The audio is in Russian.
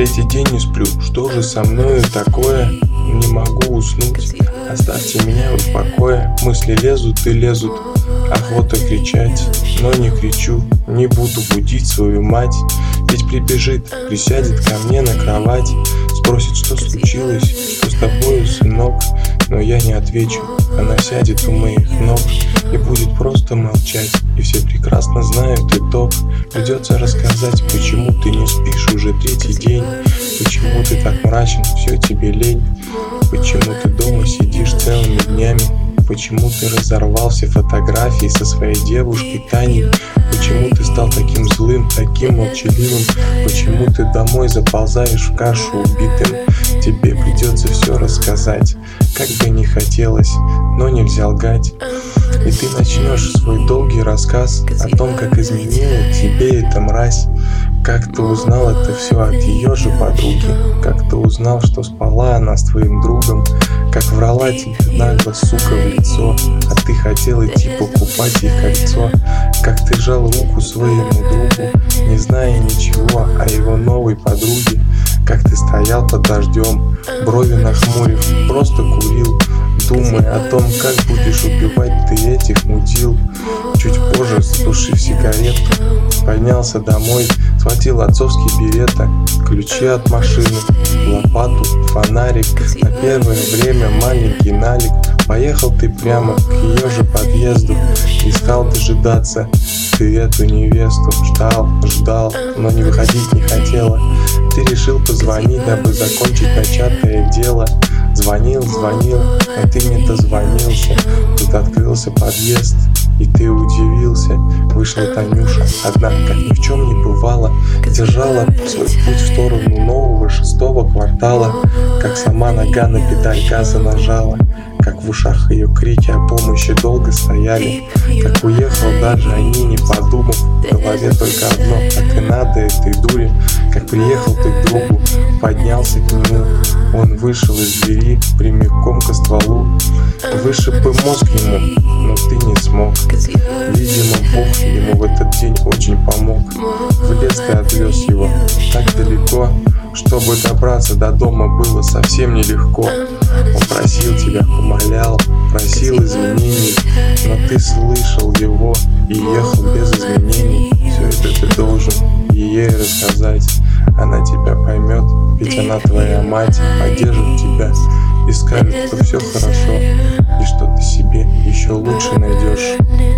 Третий день не сплю, что же со мною такое? Не могу уснуть, оставьте меня в покое. Мысли лезут и лезут, охота кричать, но не кричу. Не буду будить свою мать, ведь прибежит, присядет ко мне на кровать, спросит, что случилось, что с тобою, сынок. Но я не отвечу, она сядет у моих ног и будет просто молчать. И все прекрасно знают итог. Придется рассказать, почему ты не спишь уже третий день, почему ты так мрачен, все тебе лень, почему ты дома сидишь целыми днями, почему ты разорвал все фотографии со своей девушкой Таней, почему ты стал таким злым, таким молчаливым, почему ты домой заползаешь в кашу убитым. Тебе придется все рассказать, как бы не хотелось, но нельзя лгать. И ты начнешь свой долгий рассказ о том, как изменила тебе эта мразь. Как ты узнал это все от ее же подруги, как ты узнал, что спала она с твоим другом, как врала тебе нагло, сука, в лицо, а ты хотел идти покупать ей кольцо, как ты жал руку своему другу, не зная ничего о его новой подруге, как ты стоял под дождем, брови нахмурив, просто курил, думая о том, как будешь убивать ты этих мудил. Чуть позже, затушив сигарету, поднялся домой, схватил отцовский берета, ключи от машины, лопату, фонарик, на первое время маленький налик. Поехал ты прямо к ее же подъезду, искал дожидаться ты эту невесту. Ждал, но не выходить не хотела. Ты решил позвонить, дабы закончить начатое дело. Звонил, но ты не дозвонился. Тут открылся подъезд, и ты удивился. Вышла Танюша, одна, как ни в чем не бывало, держала свой путь в сторону нового 6-го квартала, как сама нога на педаль газа нажала, как в ушах ее крики о помощи долго стояли, как уехал даже о ней не подумав, в голове только одно, так и надо этой дуре, как приехал ты к другу, поднялся к нему, он вышел из двери прямиком к стволу, вышиб бы мозг ему, но ты не смог. Видимо, Бог ему в этот день очень помог. В лес ты отвез его так далеко, чтобы добраться до дома было совсем нелегко. Он просил тебя, умолял, просил извинений, но ты слышал его и ехал без изменений. Все это ты должен ей рассказать. Она тебя поймет, ведь она твоя мать, поддержит тебя и скажет, что все хорошо и что ты себе еще лучше найдешь.